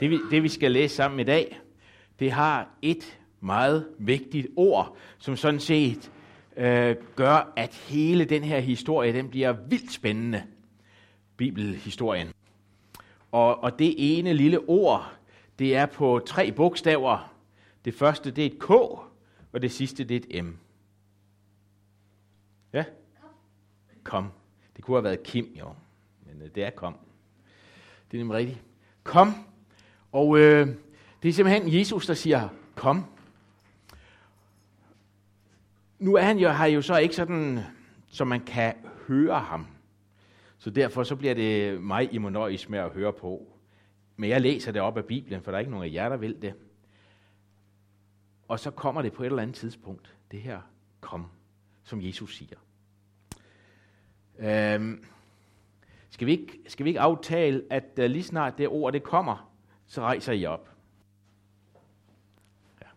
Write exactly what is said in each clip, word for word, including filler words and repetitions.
Det vi, det vi skal læse sammen i dag, det har et meget vigtigt ord, som sådan set øh, gør, at hele den her historie, den bliver vildt spændende. Bibelhistorien. Og, og det ene lille ord, det er på tre bogstaver. Det første, det er et K, og det sidste, det er et M. Ja? Kom. Det kunne have været Kim, jo. Men øh, det er kom. Det er nemlig rigtigt. Kom. Og øh, det er simpelthen Jesus, der siger, kom. Nu er han jo, har jo så ikke sådan, så man kan høre ham. Så derfor så bliver det mig, I må nøjes med at høre på. Men jeg læser det op af Bibelen, for der er ikke nogen af jer, der vil det. Og så kommer det på et eller andet tidspunkt, det her kom, som Jesus siger. Øhm, skal, vi ikke, skal vi ikke aftale, at uh, lige snart det ord det kommer, så rejser I op. Ja.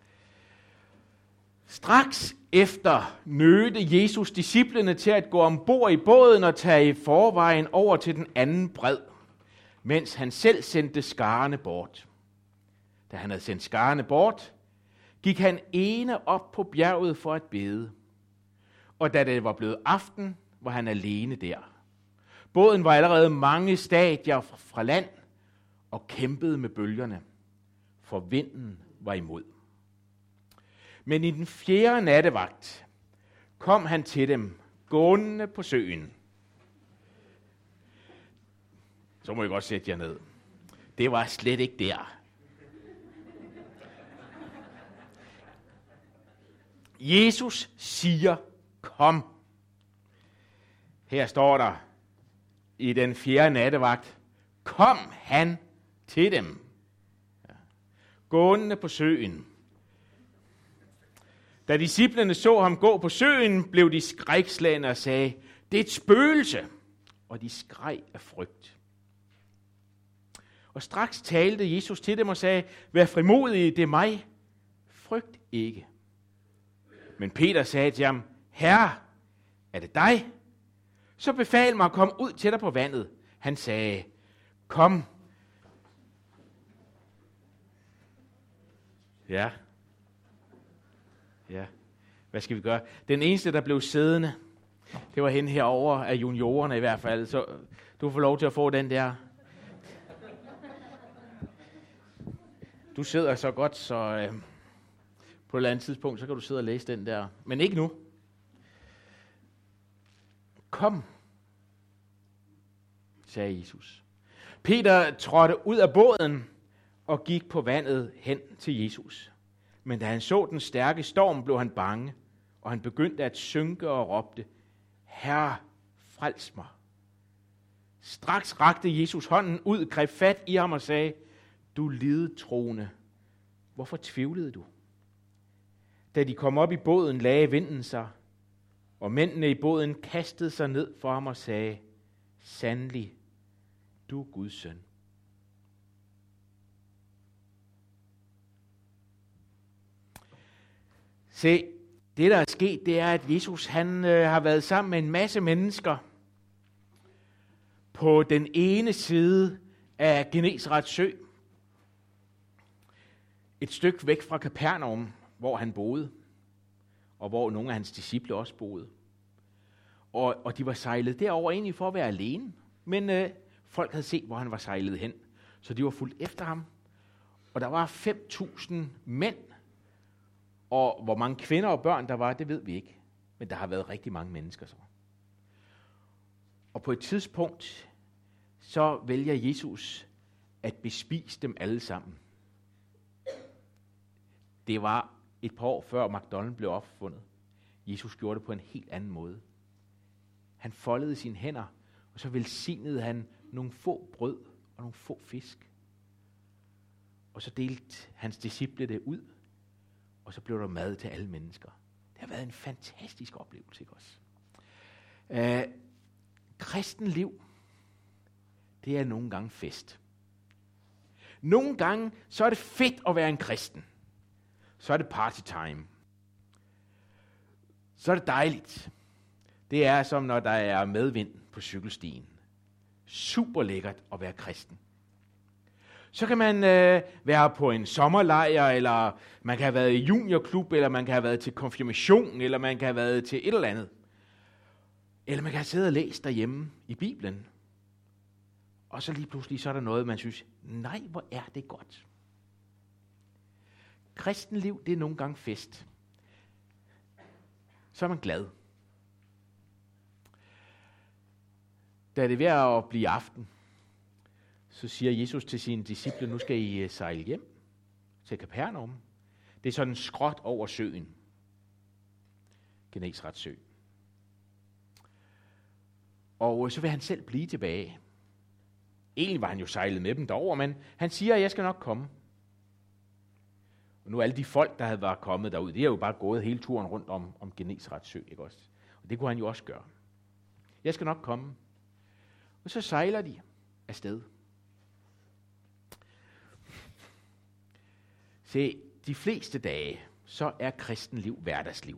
Straks efter nødte Jesus disciplene til at gå ombord i båden og tage i forvejen over til den anden bred, mens han selv sendte skarne bort. Da han havde sendt skarne bort, gik han ene op på bjerget for at bede. Og da det var blevet aften, var han alene der. Båden var allerede mange stadier fra land og kæmpede med bølgerne, for vinden var imod. Men i den fjerde nattevagt kom han til dem, gående på søen. Så må I godt sætte jer ned. Det var slet ikke der. Jesus siger, kom. Her står der i den fjerde nattevagt, kom han til dem. Gående på søen. Da disciplene så ham gå på søen, blev de skrækslagne og sagde, det er et spøgelse, og de skreg af frygt. Og straks talte Jesus til dem og sagde, vær frimodige, det er mig, frygt ikke. Men Peter sagde til ham, Herre, er det dig? Så befal mig at komme ud til dig på vandet. Han sagde, kom. Ja. Ja. Hvad skal vi gøre? Den eneste, der blev siddende, det var hende herovre af juniorerne i hvert fald. Så du får lov til at få den der. Du sidder så godt, så øh, på et eller andet tidspunkt, så kan du sidde og læse den der. Men ikke nu. Kom, sagde Jesus. Peter trådte ud af båden og gik på vandet hen til Jesus. Men da han så den stærke storm, blev han bange, og han begyndte at synke og råbte, Herre, frels mig. Straks rakte Jesus hånden ud, greb fat i ham og sagde, du lidetroende, hvorfor tvivlede du? Da de kom op i båden, lagde vinden sig, og mændene i båden kastede sig ned for ham og sagde, sandelig, du er Guds søn. Se, det der er sket, det er, at Jesus han øh, har været sammen med en masse mennesker på den ene side af Genesarets sø, et stykke væk fra Kapernaum, hvor han boede, og hvor nogle af hans disciple også boede. Og, og de var sejlet derover egentlig for at være alene, men øh, folk havde set, hvor han var sejlet hen, så de var fulgt efter ham. Og der var fem tusind mænd, og hvor mange kvinder og børn der var, det ved vi ikke. Men der har været rigtig mange mennesker så. Og på et tidspunkt, så vælger Jesus at bespise dem alle sammen. Det var et par år før McDonald's blev opfundet. Jesus gjorde det på en helt anden måde. Han foldede sine hænder, og så velsignede han nogle få brød og nogle få fisk. Og så delte hans disciple det ud, og så blev der mad til alle mennesker. Det har været en fantastisk oplevelse, ikke også? Øh, kristen liv, det er nogle gange fest. Nogle gange, så er det fedt at være en kristen. Så er det party time. Så er det dejligt. Det er som når der er medvind på cykelstien. Super lækkert at være kristen. Så kan man øh, være på en sommerlejr, eller man kan have været i juniorklub, eller man kan have været til konfirmation, eller man kan have været til et eller andet. Eller man kan have siddet og læst derhjemme i Bibelen. Og så lige pludselig så er der noget, man synes, nej, hvor er det godt. Kristenliv, det er nogle gange fest. Så er man glad. Da det er ved at blive aften, så siger Jesus til sine disciple, nu skal I sejle hjem til Kapernaum. Det er sådan en skråt over søen. Genesarets sø. Og så vil han selv blive tilbage. Egentlig var han jo sejlet med dem derover, men han siger, at jeg skal nok komme. Og nu alle de folk, der havde været kommet derud, de har jo bare gået hele turen rundt om, om Genesarets sø, ikke også? Og det kunne han jo også gøre. Jeg skal nok komme. Og så sejler de afsted. Se, de fleste dage, så er kristenliv hverdagsliv.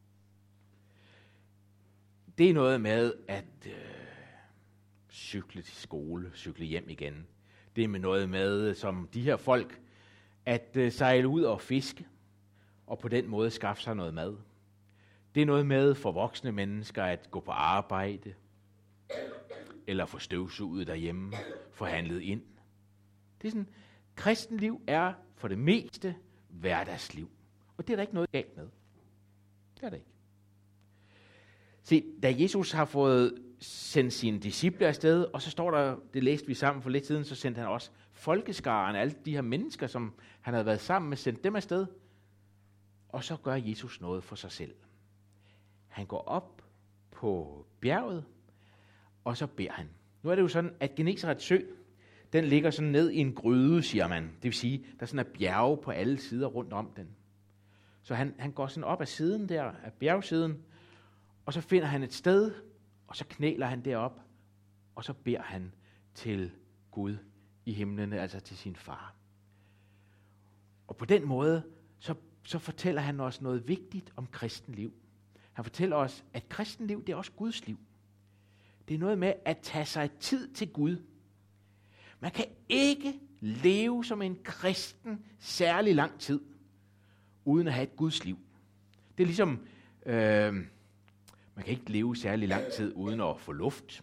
Det er noget med at øh, cykle til skole, cykle hjem igen. Det er med noget med, som de her folk, at øh, sejle ud og fiske, og på den måde skaffe sig noget mad. Det er noget med for voksne mennesker at gå på arbejde, eller få støvsuget derhjemme, få handlet ind. Det er sådan, kristenliv er for det meste hverdagsliv. Og det er der ikke noget galt med. Det er det ikke. Se, da Jesus har fået sendt sine disciple afsted, og så står der, det læste vi sammen for lidt siden, så sendte han også folkeskaren, alle de her mennesker, som han havde været sammen med, sendte dem afsted. Og så gør Jesus noget for sig selv. Han går op på bjerget, og så beder han. Nu er det jo sådan, at Genesarets sø, den ligger sådan ned i en gryde, siger man. Det vil sige, der sådan er bjerge på alle sider rundt om den. Så han, han går sådan op ad siden der, af bjergsiden, og så finder han et sted, og så knæler han derop, og så beder han til Gud i himlene, altså til sin far. Og på den måde, så, så fortæller han os noget vigtigt om kristenliv. Han fortæller os, at kristenliv, det er også Guds liv. Det er noget med at tage sig tid til Gud. Man kan ikke leve som en kristen særlig lang tid, uden at have et Guds liv. Det er ligesom, øh, man kan ikke leve særlig lang tid, uden at få luft.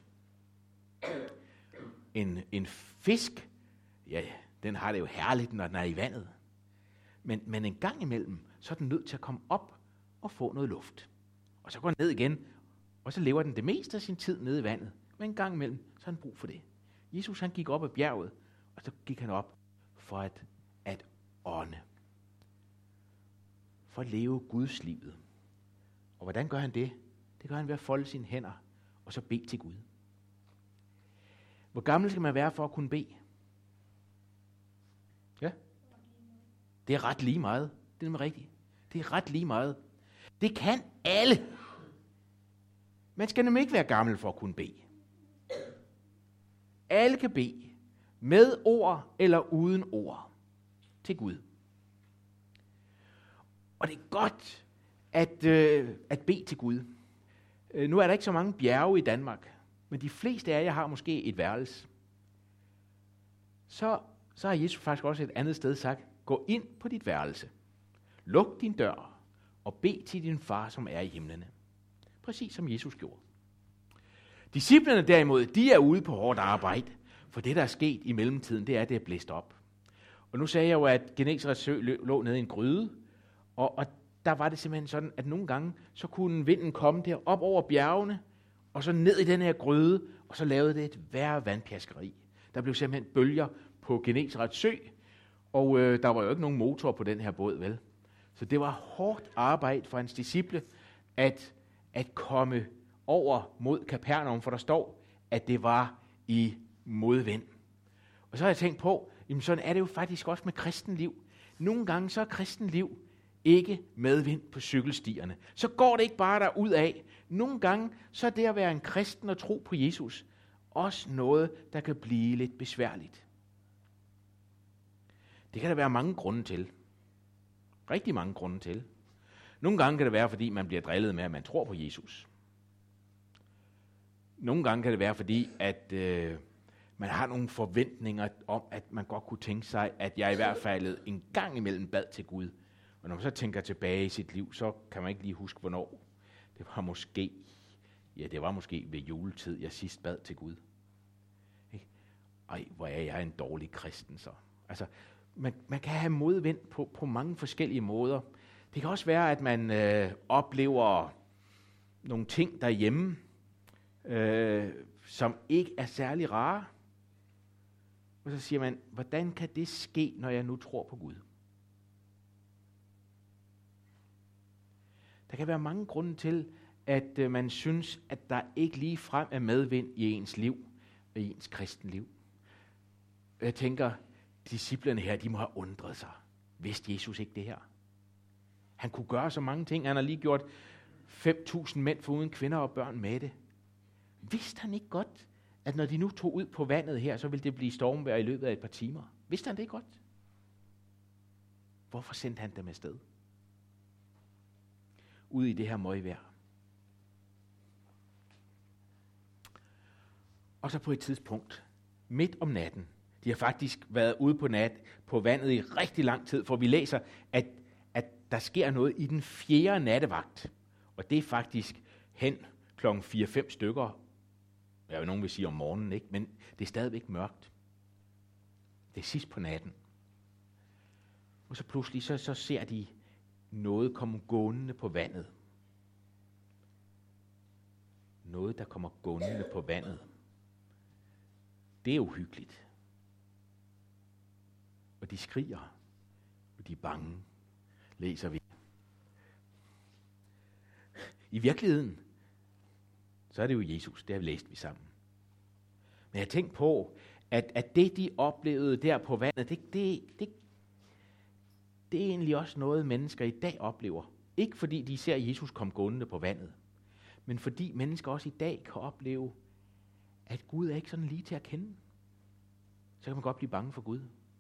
En, en fisk, ja, den har det jo herligt, når den er i vandet. Men, men en gang imellem, så er den nødt til at komme op og få noget luft. Og så går den ned igen, og så lever den det meste af sin tid nede i vandet. Men en gang imellem, så har han brug for det. Jesus, han gik op ad bjerget, og så gik han op for at, at ånde. For at leve Guds livet. Og hvordan gør han det? Det gør han ved at folde sine hænder, og så bede til Gud. Hvor gammel skal man være for at kunne bede? Ja? Det er ret lige meget. Det er nemlig rigtigt. Det er ret lige meget. Det kan alle. Man skal nemlig ikke være gammel for at kunne bede. Alle kan bede, med ord eller uden ord, til Gud. Og det er godt at, øh, at bede til Gud. Øh, nu er der ikke så mange bjerge i Danmark, men de fleste af jer har måske et værelse. Så, så har Jesus faktisk også et andet sted sagt, gå ind på dit værelse, luk din dør og bed til din far, som er i himlene. Præcis som Jesus gjorde. Disciplerne derimod, de er ude på hårdt arbejde, for det, der er sket i mellemtiden, det er, at det er blæst op. Og nu sagde jeg jo, at Genesarets sø lå nede i en gryde, og, og der var det simpelthen sådan, at nogle gange, så kunne vinden komme der op over bjergene, og så ned i den her gryde, og så lavede det et værre vandpjaskeri. Der blev simpelthen bølger på Genesarets sø, og øh, der var jo ikke nogen motor på den her båd, vel? Så det var hårdt arbejde for hans disciple, at, at komme over mod Kapernaum, for der står, at det var i modvind. Og så har jeg tænkt på, jamen sådan er det jo faktisk også med kristenliv. Nogle gange så er kristenliv ikke medvind på cykelstierne. Så går det ikke bare derud af. Nogle gange så er det at være en kristen og tro på Jesus også noget, der kan blive lidt besværligt. Det kan der være mange grunde til. Rigtig mange grunde til. Nogle gange kan det være, fordi man bliver drillet med, at man tror på Jesus. Nogle gange kan det være, fordi at øh, Man har nogle forventninger om, at man godt kunne tænke sig, at jeg i hvert fald en gang imellem bad til Gud. Og når man så tænker tilbage i sit liv, så kan man ikke lige huske, hvornår. Det var måske, ja, det var måske ved juletid, jeg sidst bad til Gud. Ikke? Ej, hvor er jeg en dårlig kristen så. Altså, man, man kan have modvind på, på mange forskellige måder. Det kan også være, at man øh, oplever nogle ting derhjemme, øh, som ikke er særlig rare. Og så siger man, hvordan kan det ske, når jeg nu tror på Gud? Der kan være mange grunde til, at øh, man synes, at der ikke lige frem er medvind i ens liv, i ens kristenliv. Jeg tænker, disciplerne her, de må have undret sig. Vidste Jesus ikke det her? Han kunne gøre så mange ting. Han har lige gjort fem tusind mænd foruden kvinder og børn med det. Vidste han ikke godt, at når de nu tog ud på vandet her, så ville det blive stormvejr i løbet af et par timer? Vidste han det godt? Hvorfor sendte han dem afsted? Ud i det her møgvejr. Og så på et tidspunkt, midt om natten, de har faktisk været ude på, nat, på vandet i rigtig lang tid, for vi læser, at, at der sker noget i den fjerde nattevagt. Og det er faktisk hen klokken fire fem stykker. Jeg vil nogen vil sige om morgenen, ikke? Men det er stadigvæk mørkt. Det er sidst på natten. Og så pludselig så, så ser de noget komme gående på vandet. Noget, der kommer gående på vandet. Det er uhyggeligt. Og de skriger, og de er bange, læser vi. I virkeligheden, så er det jo Jesus, det har vi læst vi sammen. Men jeg tænkte på, at, at det, de oplevede der på vandet, det, det, det, det er egentlig også noget, mennesker i dag oplever. Ikke fordi de ser Jesus komme gående på vandet, men fordi mennesker også i dag kan opleve, at Gud er ikke sådan lige til at kende. Så kan man godt blive bange for Gud.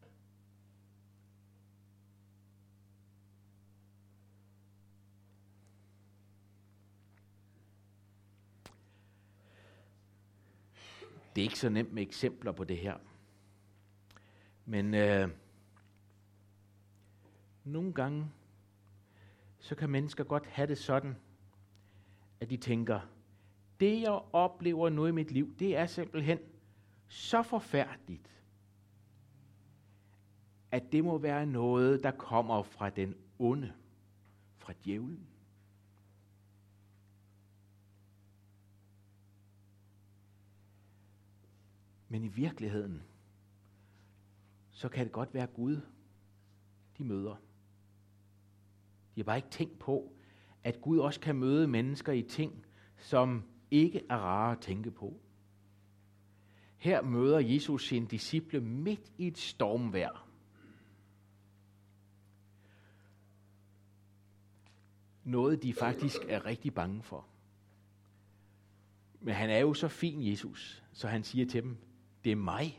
Det er ikke så nemt med eksempler på det her. Men øh, nogle gange, så kan mennesker godt have det sådan, at de tænker, det jeg oplever nu i mit liv, det er simpelthen så forfærdeligt, at det må være noget, der kommer fra den onde, fra djævlen. Men i virkeligheden, så kan det godt være Gud, de møder. De har bare ikke tænkt på, at Gud også kan møde mennesker i ting, som ikke er rare at tænke på. Her møder Jesus sine disciple midt i et stormvejr. Noget, de faktisk er rigtig bange for. Men han er jo så fin, Jesus, så han siger til dem, det er mig.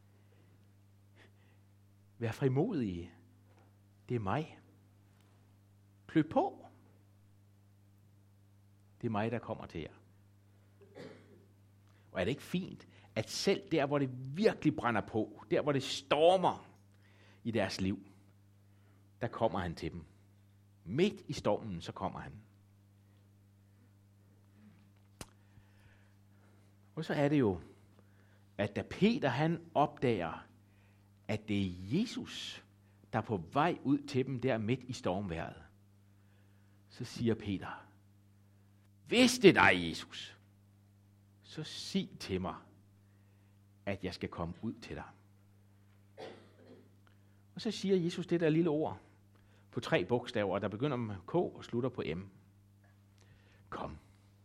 Vær frimodige. Det er mig. Klø på. Det er mig, der kommer til jer. Og er det ikke fint, at selv der, hvor det virkelig brænder på, der, hvor det stormer i deres liv, der kommer han til dem. Midt i stormen, så kommer han. Og så er det jo, at da Peter han opdager, at det er Jesus, der er på vej ud til dem der midt i stormvejret, så siger Peter, hvis det er dig, Jesus, så sig til mig, at jeg skal komme ud til dig. Og så siger Jesus det der lille ord på tre bogstaver, der begynder med K og slutter på M. Kom.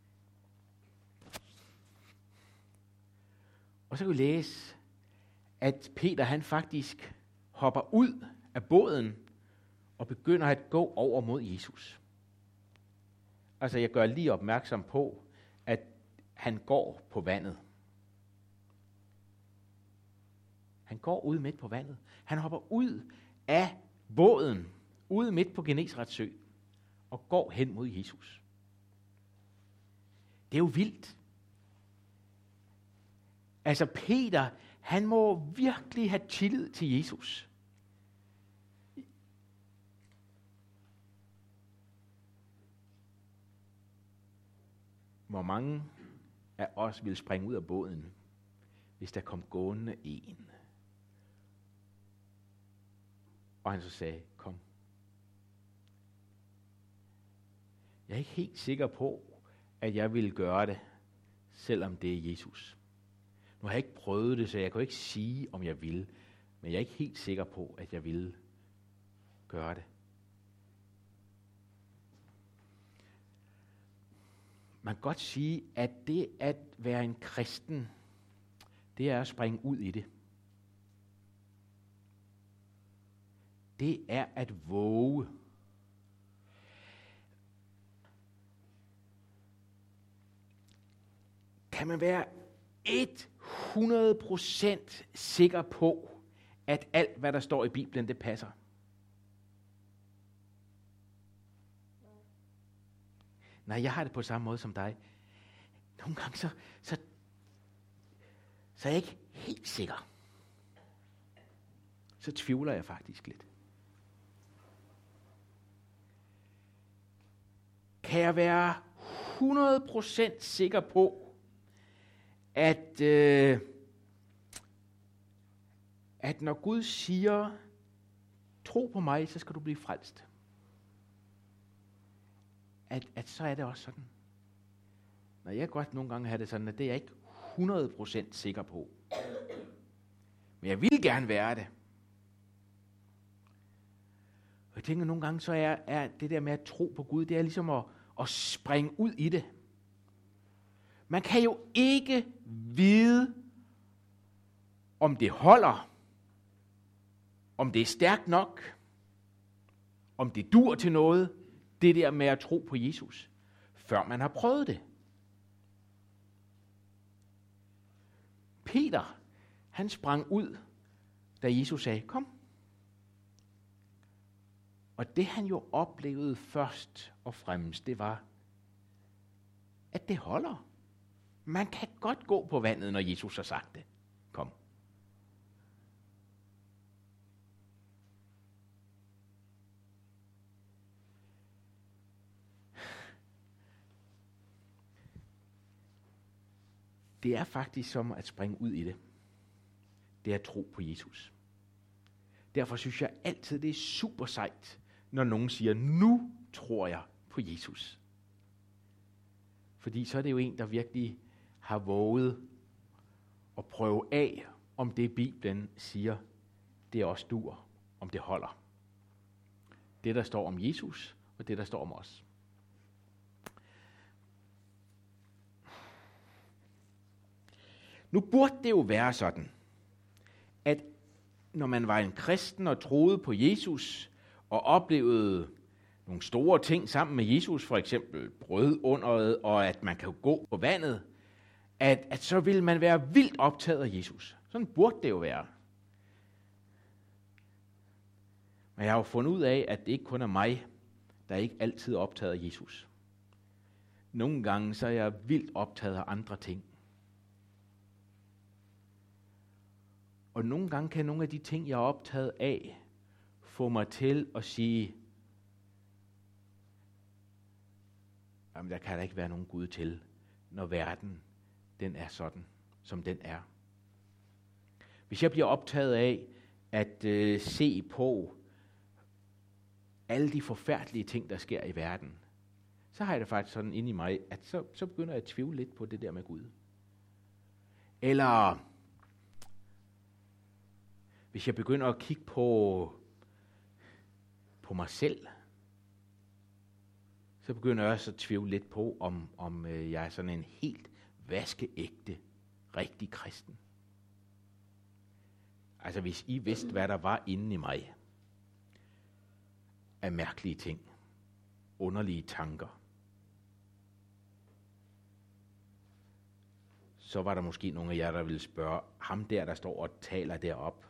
Og så kan vi læse, at Peter han faktisk hopper ud af båden og begynder at gå over mod Jesus. Altså jeg gør lige opmærksom på, at han går på vandet. Han går ud midt på vandet. Han hopper ud af båden, ude midt på Genesarets sø, og går hen mod Jesus. Det er jo vildt. Altså Peter, han må virkelig have tillid til Jesus. Hvor mange af os vil springe ud af båden, hvis der kom gående en, og han så sagde, kom. Jeg er ikke helt sikker på, at jeg vil gøre det, selvom det er Jesus. Nu har jeg ikke prøvet det, så jeg kan ikke sige, om jeg vil, men jeg er ikke helt sikker på, at jeg vil gøre det. Man kan godt sige, at det at være en kristen, det er at springe ud i det. Det er at våge. Kan man være hundrede procent sikker på, at alt, hvad der står i Bibelen, det passer? Nej, jeg har det på samme måde som dig. Nogle gange så, så, så er jeg ikke helt sikker. Så tvivler jeg faktisk lidt. Kan jeg være hundrede procent sikker på, at, øh, at når Gud siger, tro på mig, så skal du blive frelst. At, at så er det også sådan. Når jeg godt nogle gange have det sådan, at det er jeg ikke hundrede procent sikker på. Men jeg vil gerne være det. Og jeg tænker nogle gange, så er, er det der med at tro på Gud, det er ligesom at, at springe ud i det. Man kan jo ikke vide, om det holder, om det er stærkt nok, om det dur til noget, det der med at tro på Jesus, før man har prøvet det. Peter, han sprang ud, da Jesus sagde, kom. Og det han jo oplevede først og fremmest, det var, at det holder. Man kan godt gå på vandet, når Jesus har sagt det. Kom. Det er faktisk som at springe ud i det. Det er at tro på Jesus. Derfor synes jeg altid, det er super sejt, når nogen siger, nu tror jeg på Jesus. Fordi så er det jo en, der virkelig har våget at prøve af, om det Bibelen siger, det også dur, om det holder. Det, der står om Jesus, og det, der står om os. Nu burde det jo være sådan, at når man var en kristen og troede på Jesus, og oplevede nogle store ting sammen med Jesus, for eksempel brødunderet, og at man kan gå på vandet, at, at så vil man være vildt optaget af Jesus. Sådan burde det jo være. Men jeg har jo fundet ud af, at det ikke kun er mig, der ikke altid er optaget af Jesus. Nogle gange så er jeg vildt optaget af andre ting. Og nogle gange kan nogle af de ting, jeg er optaget af, få mig til at sige, jamen der kan der ikke være nogen Gud til, når verden den er sådan, som den er. Hvis jeg bliver optaget af at øh, se på alle de forfærdelige ting, der sker i verden, så har jeg det faktisk sådan inde i mig, at så, så begynder jeg at tvivle lidt på det der med Gud. Eller hvis jeg begynder at kigge på, på mig selv, så begynder jeg også at tvivle lidt på, om, om jeg er sådan en helt vaskeægte, rigtig kristen. Altså hvis I vidste, hvad der var inde i mig, af mærkelige ting, underlige tanker, så var der måske nogle af jer, der ville spørge, ham der, der står og taler derop,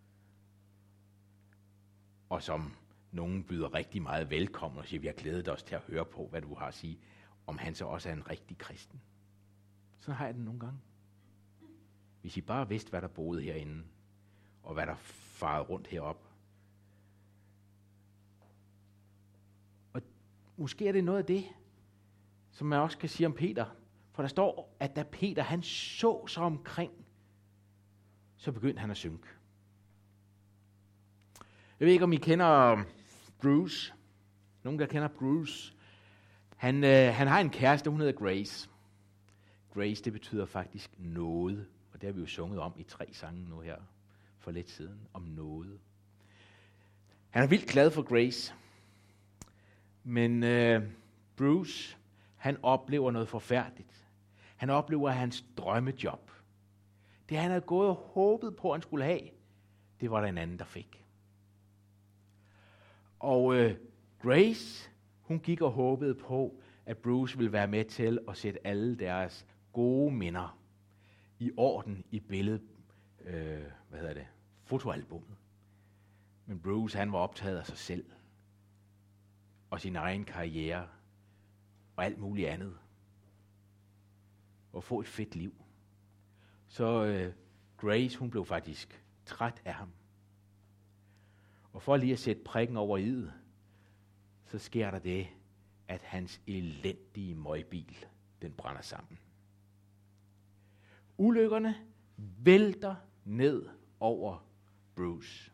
og som nogen byder rigtig meget velkommen og siger, vi har glædet os til at høre på, hvad du har at sige, om han så også er en rigtig kristen. Så har jeg det nogle gange. Hvis I bare vidste, hvad der boede herinde, og hvad der farede rundt heroppe. Og måske er det noget af det, som man også kan sige om Peter. For der står, at da Peter han så sig omkring, så begyndte han at synke. Jeg ved ikke, om I kender Bruce. Nogen, der kender Bruce. Han, øh, han har en kæreste, hun hedder Grace. Grace, det betyder faktisk nåde. Og det har vi jo sunget om i tre sange nu her for lidt siden, om nåde. Han er vildt glad for Grace. Men øh, Bruce, han oplever noget forfærdeligt. Han oplever hans drømmejob. Det han havde gået og håbet på, at han skulle have, det var der en anden, der fik. Og øh, Grace, hun gik og håbede på, at Bruce ville være med til at sætte alle deres gode minder i orden i billedet, øh, hvad hedder det, fotoalbummet. Men Bruce, han var optaget af sig selv, og sin egen karriere, og alt muligt andet. Og få et fedt liv. Så øh, Grace, hun blev faktisk træt af ham. Og for lige at sætte prikken over i'et, så sker der det, at hans elendige møgbil, den brænder sammen. Ulykkerne vælter ned over Bruce.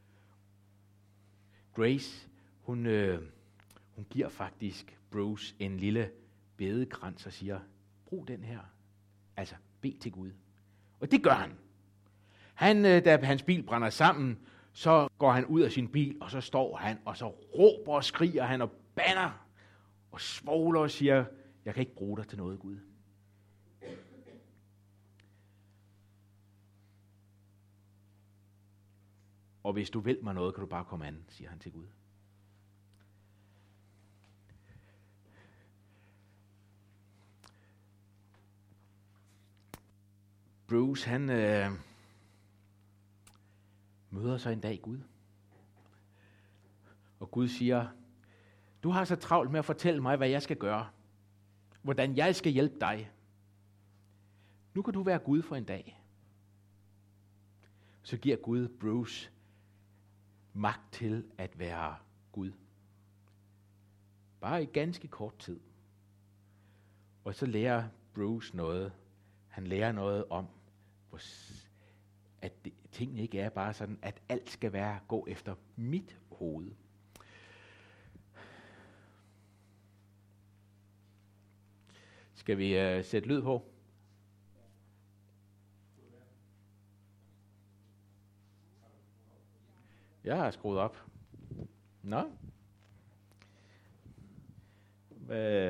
Grace, hun, øh, hun giver faktisk Bruce en lille bedekrans og siger, brug den her. Altså, bed til Gud. Og det gør han. Han, øh, da hans bil brænder sammen, så går han ud af sin bil, og så står han, og så råber og skriger han og banner og svogler og siger, jeg kan ikke bruge dig til noget, Gud. Og hvis du vil mig noget, kan du bare komme an, siger han til Gud. Bruce, han øh, møder så en dag Gud. Og Gud siger, du har så travlt med at fortælle mig, hvad jeg skal gøre. Hvordan jeg skal hjælpe dig. Nu kan du være Gud for en dag. Så giver Gud Bruce magt til at være Gud. Bare i ganske kort tid. Og så lærer Bruce noget. Han lærer noget om, at det, tingene ikke er bare sådan, at alt skal være gå efter mit hoved. Skal vi uh, sætte lyd på? Jeg har skruet op. Nå. Hvad?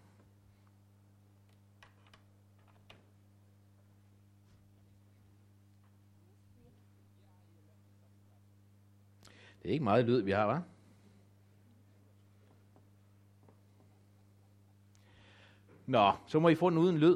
Det er ikke meget lyd, vi har, hva'? Nå, så må I få den uden lyd.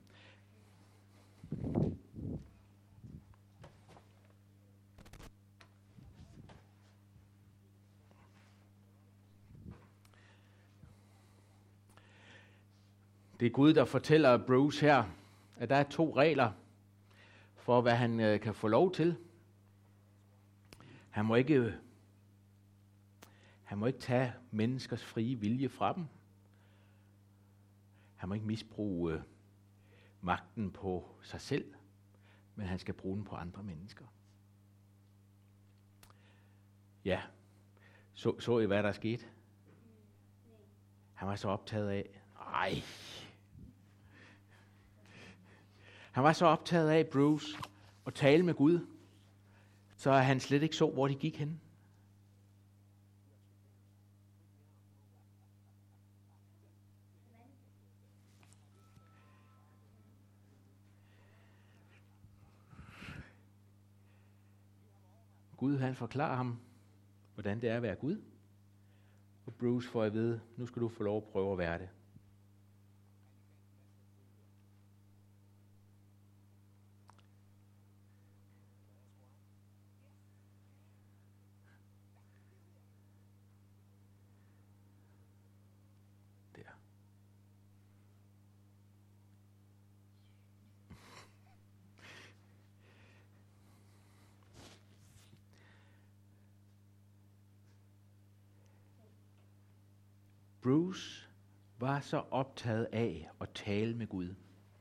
Det er Gud, der fortæller Bruce her, at der er to regler for, hvad han øh, kan få lov til. Han må ikke, han må ikke tage menneskers frie vilje fra dem. Han må ikke misbruge øh, magten på sig selv, men han skal bruge den på andre mennesker. Ja, så, så I, hvad der skete? Han var så optaget af, ej, han var så optaget af, Bruce, at tale med Gud, så han slet ikke så, hvor de gik hen. Gud, han forklarer ham, hvordan det er at være Gud. Og Bruce får at vide, nu skal du få lov at prøve at være det. Der. Bruce var så optaget af at tale med Gud.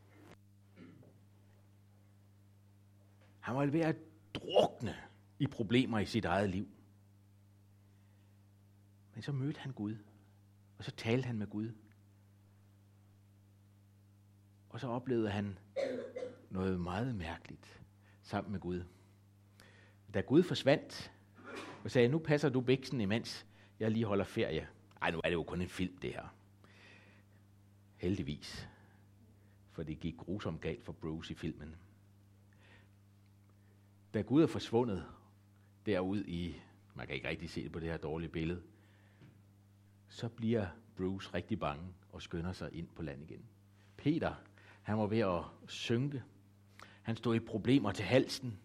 Han var ved at drukne i problemer i sit eget liv. Men så mødte han Gud, og så talte han med Gud. Og så oplevede han noget meget mærkeligt sammen med Gud. Da Gud forsvandt og sagde, nu passer du biksen, imens jeg lige holder ferie. Ej, nu er det jo kun en film, det her. Heldigvis. For det gik grusomt galt for Bruce i filmen. Da Gud er forsvundet derude i, man kan ikke rigtig se det på det her dårlige billede, så bliver Bruce rigtig bange og skynder sig ind på land igen. Peter, han var ved at synke. Han stod i problemer til halsen,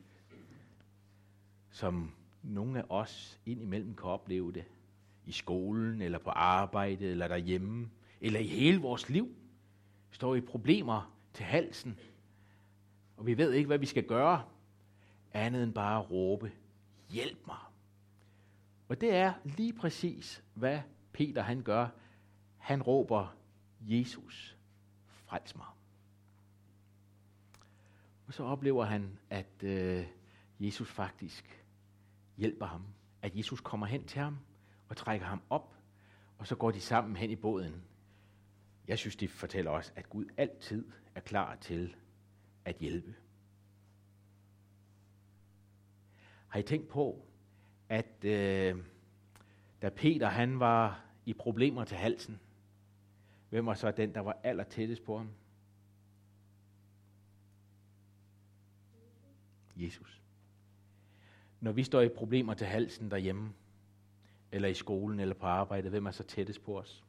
som nogle af os indimellem kan opleve det. I skolen, eller på arbejde, eller derhjemme, eller i hele vores liv. Står i problemer til halsen, og vi ved ikke, hvad vi skal gøre, andet end bare at råbe, hjælp mig. Og det er lige præcis, hvad Peter han gør. Han råber, Jesus, frels mig. Og så oplever han, at øh, Jesus faktisk hjælper ham. At Jesus kommer hen til ham og trækker ham op, og så går de sammen hen i båden. Jeg synes, det fortæller os, at Gud altid er klar til at hjælpe. Har I tænkt på, at øh, da Peter han var i problemer til halsen, hvem var så den, der var aller tættest på ham? Jesus. Når vi står i problemer til halsen derhjemme, eller i skolen, eller på arbejde, hvem er så tættest på os?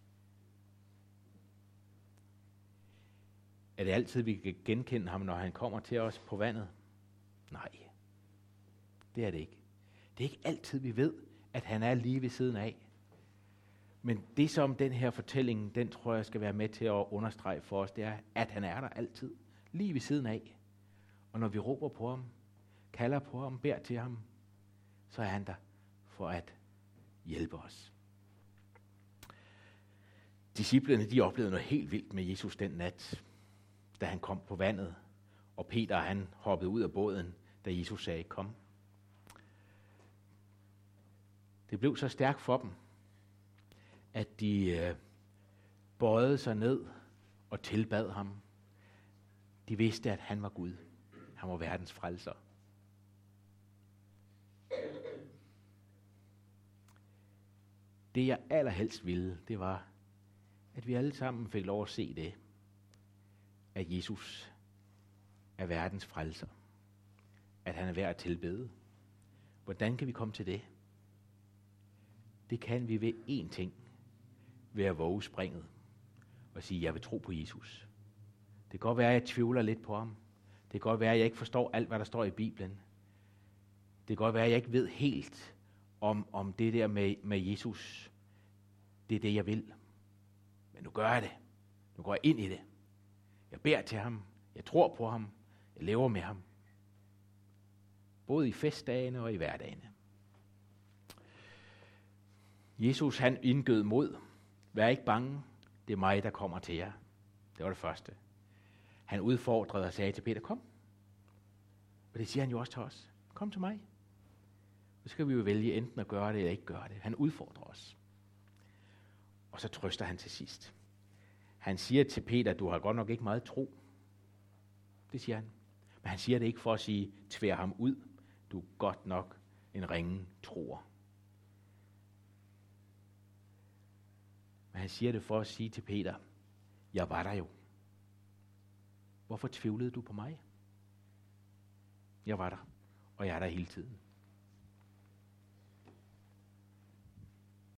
Er det altid, vi kan genkende ham, når han kommer til os på vandet? Nej, det er det ikke. Det er ikke altid, vi ved, at han er lige ved siden af. Men det, som den her fortælling, den tror jeg skal være med til at understrege for os, det er, at han er der altid, lige ved siden af. Og når vi råber på ham, kalder på ham, beder til ham, så er han der for at hjælpe os. Disciplene, de oplevede noget helt vildt med Jesus den nat, da han kom på vandet, og Peter, han hoppede ud af båden, da Jesus sagde, kom. Det blev så stærkt for dem, at de øh, bøjede sig ned og tilbad ham. De vidste, at han var Gud. Han var verdens frelser. Det jeg allerhelst ville, det var, at vi alle sammen fik lov at se det, at Jesus er verdens frelser. At han er værd at tilbede. Hvordan kan vi komme til det? Det kan vi ved én ting. Ved at våge springet og sige, jeg vil tro på Jesus. Det kan godt være, at jeg tvivler lidt på ham. Det kan godt være, at jeg ikke forstår alt, hvad der står i Bibelen. Det kan godt være, at jeg ikke ved helt om, om det der med, med Jesus. Det er det, jeg vil. Men nu gør jeg det. Nu går jeg ind i det. Jeg beder til ham. Jeg tror på ham. Jeg lever med ham. Både i festdagene og i hverdagene. Jesus, han indgød mod. Vær ikke bange. Det er mig, der kommer til jer. Det var det første. Han udfordrede og sagde til Peter, kom. Og det siger han jo også til os. Kom til mig. Så skal vi jo vælge enten at gøre det eller ikke gøre det. Han udfordrer os. Og så trøster han til sidst. Han siger til Peter, du har godt nok ikke meget tro. Det siger han. Men han siger det ikke for at sige, tvær ham ud. Du er godt nok en ringe troer. Men han siger det for at sige til Peter, jeg var der jo. Hvorfor tvivlede du på mig? Jeg var der, og jeg er der hele tiden.